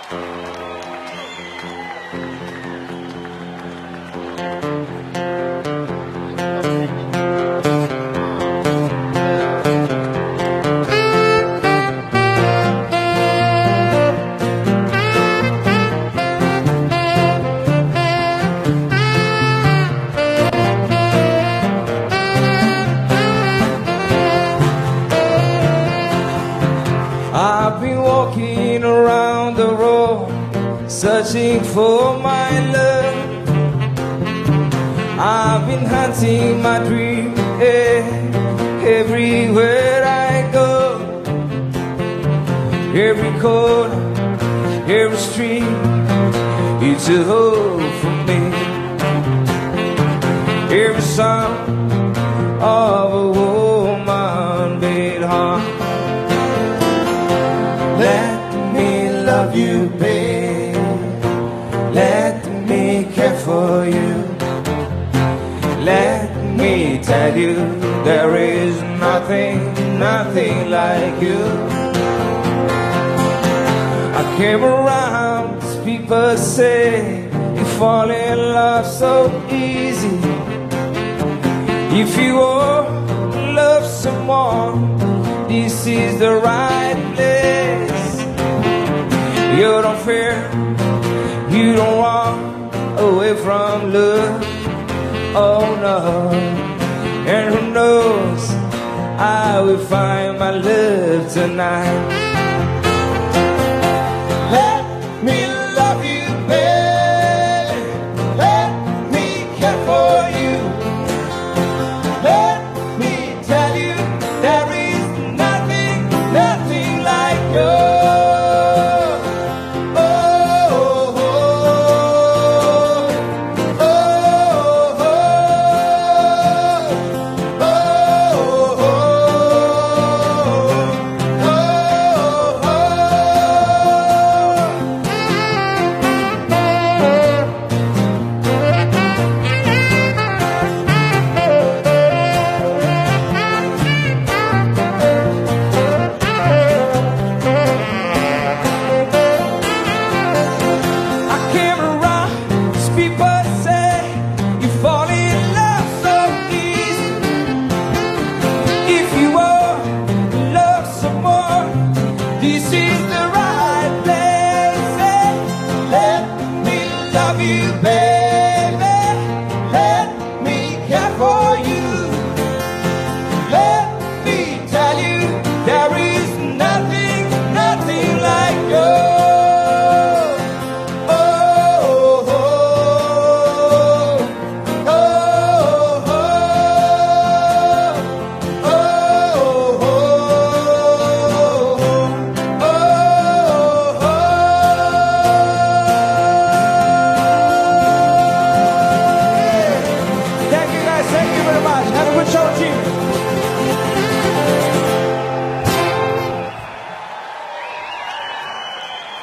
I've been walking around the road, searching for my love. I've been hunting my dream, everywhere I go. Every corner, every street, it's a home for me. Every sound of a woman beat heart. Let me love you, babe. Let me care for you. Let me tell you, there is nothing, nothing like you. I came around, people say you fall in love so easy. If you all love someone, this is the right place. You don't fear, you don't walk away from love. Oh no, and who knows, I will find my love tonight. Let me love you, baby. Let me care for you. Let me tell you, there is nothing, nothing like you. This is the right place. Let me love you, baby. Let me care for you. Let me tell you, there is nothing, nothing like you. Thank you very much. Have a good show, team.